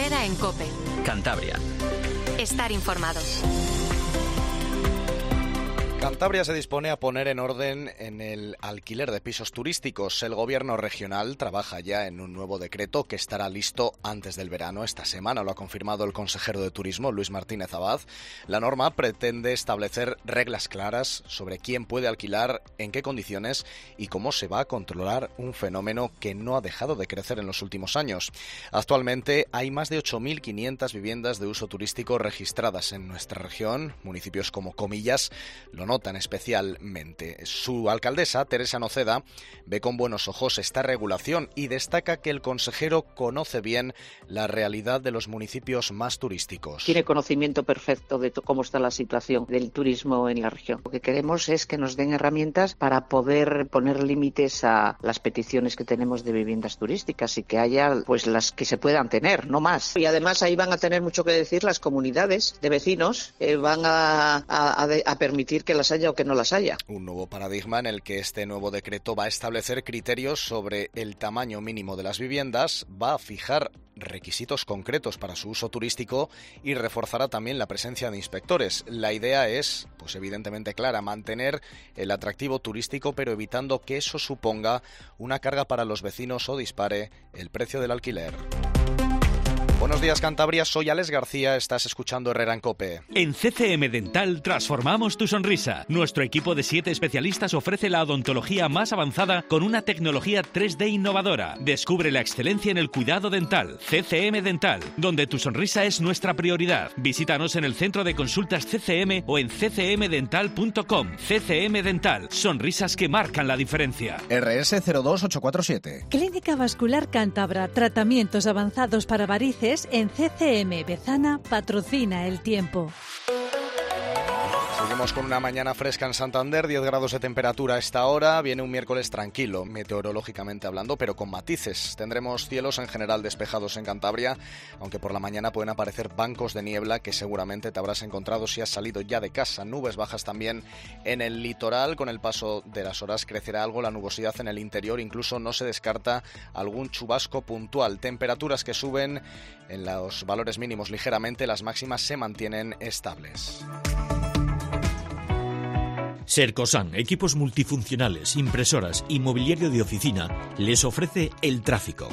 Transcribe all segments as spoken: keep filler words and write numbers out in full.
Herrera en COPE. Cantabria. Estar informado. Cantabria se dispone a poner en orden en el alquiler de pisos turísticos. El gobierno regional trabaja ya en un nuevo decreto que estará listo antes del verano. Esta semana lo ha confirmado el consejero de Turismo, Luis Martínez Abad. La norma pretende establecer reglas claras sobre quién puede alquilar, en qué condiciones y cómo se va a controlar un fenómeno que no ha dejado de crecer en los últimos años. Actualmente hay más de ocho mil quinientas viviendas de uso turístico registradas en nuestra región. Municipios como Comillas lo notan especialmente. Su alcaldesa, Teresa Noceda, ve con buenos ojos esta regulación y destaca que el consejero conoce bien la realidad de los municipios más turísticos. Tiene conocimiento perfecto de cómo está la situación del turismo en la región. Lo que queremos es que nos den herramientas para poder poner límites a las peticiones que tenemos de viviendas turísticas y que haya pues las que se puedan tener, no más. Y además ahí van a tener mucho que decir las comunidades de vecinos, eh, van a, a, a permitir que las haya o que no las haya. Un nuevo paradigma en el que este nuevo decreto va a establecer criterios sobre el tamaño mínimo de las viviendas, va a fijar requisitos concretos para su uso turístico y reforzará también la presencia de inspectores. La idea es, pues evidentemente clara, mantener el atractivo turístico, pero evitando que eso suponga una carga para los vecinos o dispare el precio del alquiler. Buenos días, Cantabria, soy Alex García, estás escuchando Herrera en COPE. En C C M Dental transformamos tu sonrisa. Nuestro equipo de siete especialistas ofrece la odontología más avanzada con una tecnología tres D innovadora. Descubre la excelencia en el cuidado dental. C C M Dental, donde tu sonrisa es nuestra prioridad. Visítanos en el centro de consultas C C M o en c c m dental punto com. C C M Dental, sonrisas que marcan la diferencia. R S cero dos ocho cuatro siete. Clínica Vascular Cántabra, tratamientos avanzados para varices en C C M Bezana, patrocina el tiempo. Seguimos con una mañana fresca en Santander, diez grados de temperatura a esta hora. Viene un miércoles tranquilo, meteorológicamente hablando, pero con matices. Tendremos cielos en general despejados en Cantabria, aunque por la mañana pueden aparecer bancos de niebla que seguramente te habrás encontrado si has salido ya de casa. Nubes bajas también en el litoral. Con el paso de las horas crecerá algo la nubosidad en el interior. Incluso no se descarta algún chubasco puntual. Temperaturas que suben en los valores mínimos ligeramente, las máximas se mantienen estables. Sercosan, equipos multifuncionales, impresoras y mobiliario de oficina, les ofrece el tráfico.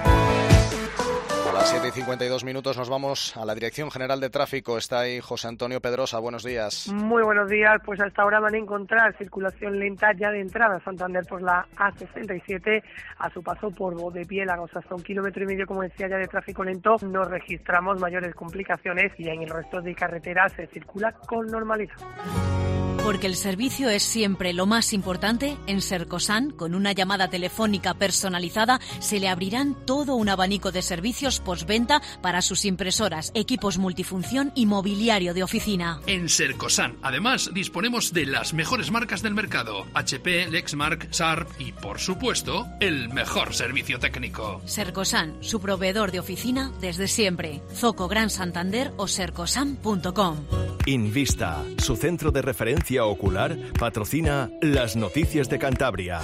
A las siete y cincuenta y dos minutos nos vamos a la Dirección General de Tráfico. Está ahí José Antonio Pedrosa. Buenos días. Muy buenos días. Pues hasta ahora van a encontrar circulación lenta ya de entrada a Santander por la A sesenta y siete a su paso por Bodepiélagos. Hasta un kilómetro y medio, como decía, ya de tráfico lento. No registramos mayores complicaciones y en el resto de carreteras se circula con normalidad. Porque el servicio es siempre lo más importante, en Sercosan, con una llamada telefónica personalizada, se le abrirán todo un abanico de servicios postventa para sus impresoras, equipos multifunción y mobiliario de oficina. En Sercosan, además, disponemos de las mejores marcas del mercado: H P, Lexmark, Sharp y, por supuesto, el mejor servicio técnico. Sercosan, su proveedor de oficina desde siempre. Zoco Gran Santander o sercosan punto com. Invista, su centro de referencia ocular, patrocina las noticias de Cantabria.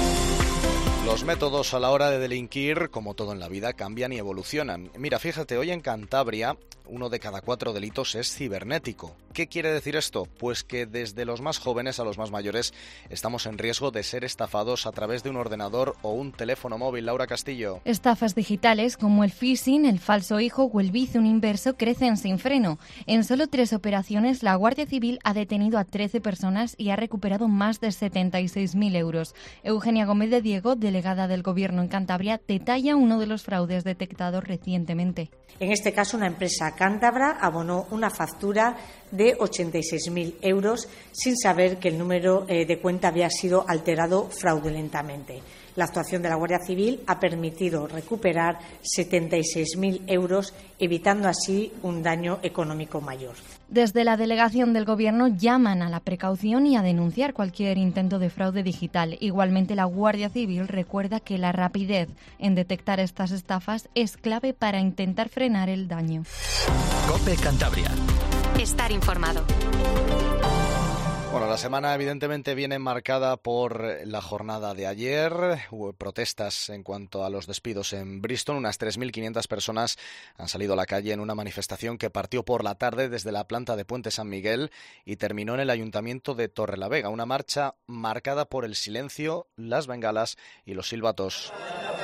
Los métodos a la hora de delinquir, como todo en la vida, cambian y evolucionan. Mira, fíjate, hoy en Cantabria uno de cada cuatro delitos es cibernético. ¿Qué quiere decir esto? Pues que desde los más jóvenes a los más mayores estamos en riesgo de ser estafados a través de un ordenador o un teléfono móvil. Laura Castillo. Estafas digitales como el phishing, el falso hijo o el bizum inverso crecen sin freno. En solo tres operaciones, la Guardia Civil ha detenido a trece personas y ha recuperado más de setenta y seis mil euros. Eugenia Gómez de Diego, delegada del Gobierno en Cantabria, detalla uno de los fraudes detectados recientemente. En este caso, una empresa cántabra abonó una factura de ochenta y seis mil euros sin saber que el número eh, de cuenta había sido alterado fraudulentamente. La actuación de la Guardia Civil ha permitido recuperar setenta y seis mil euros, evitando así un daño económico mayor. Desde la delegación del Gobierno llaman a la precaución y a denunciar cualquier intento de fraude digital. Igualmente, la Guardia Civil recuerda que la rapidez en detectar estas estafas es clave para intentar frenar el daño. COPE Cantabria. Estar informado. Bueno, la semana evidentemente viene marcada por la jornada de ayer. Hubo protestas en cuanto a los despidos en Bristol. Unas tres mil quinientas personas han salido a la calle en una manifestación que partió por la tarde desde la planta de Puente San Miguel y terminó en el ayuntamiento de Torrelavega. Una marcha marcada por el silencio, las bengalas y los silbatos.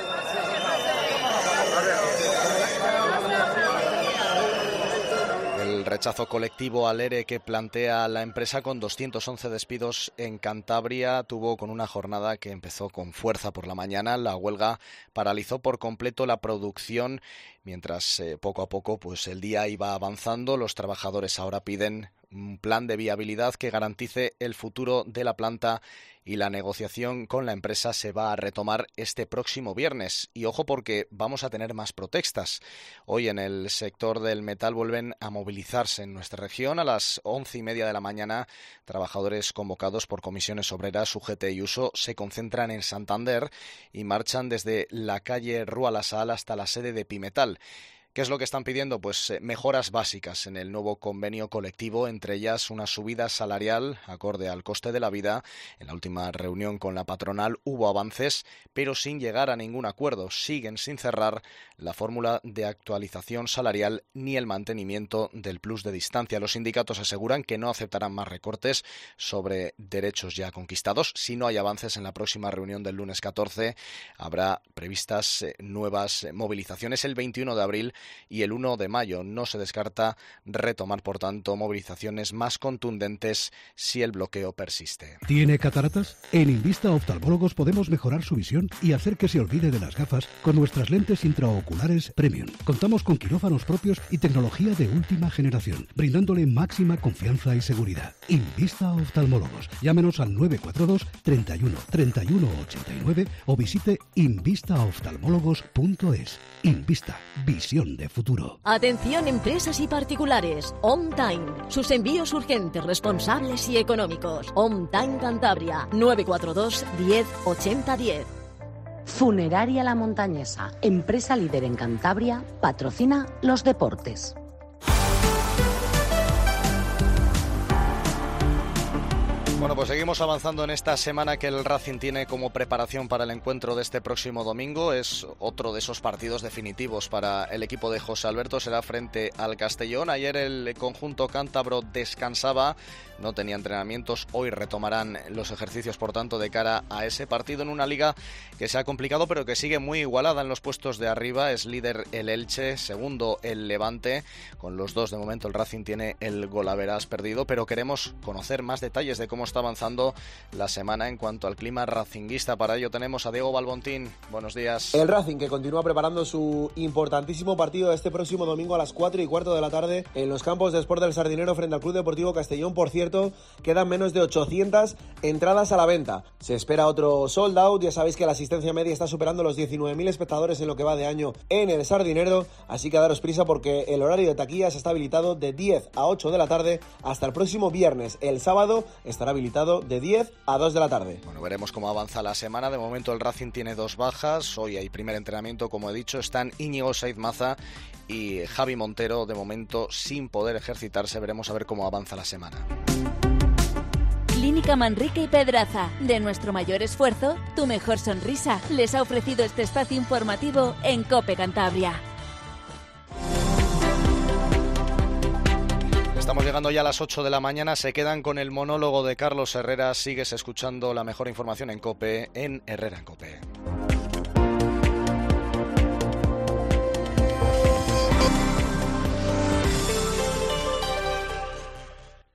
El rechazo colectivo al ERE que plantea la empresa, con doscientos once despidos en Cantabria, tuvo con una jornada que empezó con fuerza por la mañana. La huelga paralizó por completo la producción, mientras eh, poco a poco pues el día iba avanzando. Los trabajadores ahora piden un plan de viabilidad que garantice el futuro de la planta, y la negociación con la empresa se va a retomar este próximo viernes. Y ojo, porque vamos a tener más protestas. Hoy en el sector del metal vuelven a movilizarse en nuestra región. A las once y media de la mañana, trabajadores convocados por comisiones obreras, U G T y Uso se concentran en Santander y marchan desde la calle Rua La Sal hasta la sede de Pimetal. ¿Qué es lo que están pidiendo? Pues eh, mejoras básicas en el nuevo convenio colectivo, entre ellas una subida salarial acorde al coste de la vida. En la última reunión con la patronal hubo avances, pero sin llegar a ningún acuerdo. Siguen sin cerrar la fórmula de actualización salarial ni el mantenimiento del plus de distancia. Los sindicatos aseguran que no aceptarán más recortes sobre derechos ya conquistados. Si no hay avances en la próxima reunión del lunes catorce, habrá previstas eh, nuevas movilizaciones el veintiuno de abril y el uno de mayo. No se descarta retomar, por tanto, movilizaciones más contundentes si el bloqueo persiste. ¿Tiene cataratas? En Invista Oftalmólogos podemos mejorar su visión y hacer que se olvide de las gafas con nuestras lentes intraoculares Premium. Contamos con quirófanos propios y tecnología de última generación, brindándole máxima confianza y seguridad. Invista Oftalmólogos. Llámenos al nueve cuatro dos, treinta y uno, treinta y uno ochenta y nueve o visite invista oftalmólogos punto es. Invista. Visión de futuro. Atención empresas y particulares. On Time. Sus envíos urgentes, responsables y económicos. On Time Cantabria. nueve cuatro dos, diez, ochenta, diez. Funeraria La Montañesa. Empresa líder en Cantabria. Patrocina los deportes. Bueno, pues seguimos avanzando en esta semana que el Racing tiene como preparación para el encuentro de este próximo domingo. Es otro de esos partidos definitivos para el equipo de José Alberto. Será frente al Castellón. Ayer el conjunto cántabro descansaba, no tenía entrenamientos. Hoy retomarán los ejercicios, por tanto, de cara a ese partido en una liga que se ha complicado, pero que sigue muy igualada en los puestos de arriba. Es líder el Elche, segundo el Levante. Con los dos, de momento, el Racing tiene el golaveras perdido, pero queremos conocer más detalles de cómo está avanzando la semana en cuanto al clima racinguista. Para ello tenemos a Diego Balbontín. Buenos días. El Racing, que continúa preparando su importantísimo partido este próximo domingo a las cuatro y cuarto de la tarde en los campos de Sport del Sardinero frente al Club Deportivo Castellón. Por cierto, quedan menos de ochocientas entradas a la venta. Se espera otro sold out. Ya sabéis que la asistencia media está superando los diecinueve mil espectadores en lo que va de año en el Sardinero, así que daros prisa porque el horario de taquillas está habilitado de diez a ocho de la tarde hasta el próximo viernes. El sábado estará habilitado de diez a dos de la tarde. Bueno, veremos cómo avanza la semana. De momento el Racing tiene dos bajas. Hoy hay primer entrenamiento, como he dicho. Están Íñigo Saiz Maza y Javi Montero, de momento sin poder ejercitarse. Veremos a ver cómo avanza la semana. Clínica Manrique y Pedraza. De nuestro mayor esfuerzo, tu mejor sonrisa. Les ha ofrecido este espacio informativo en COPE Cantabria. Estamos llegando ya a las ocho de la mañana. Se quedan con el monólogo de Carlos Herrera. Sigues escuchando la mejor información en COPE, en Herrera en COPE.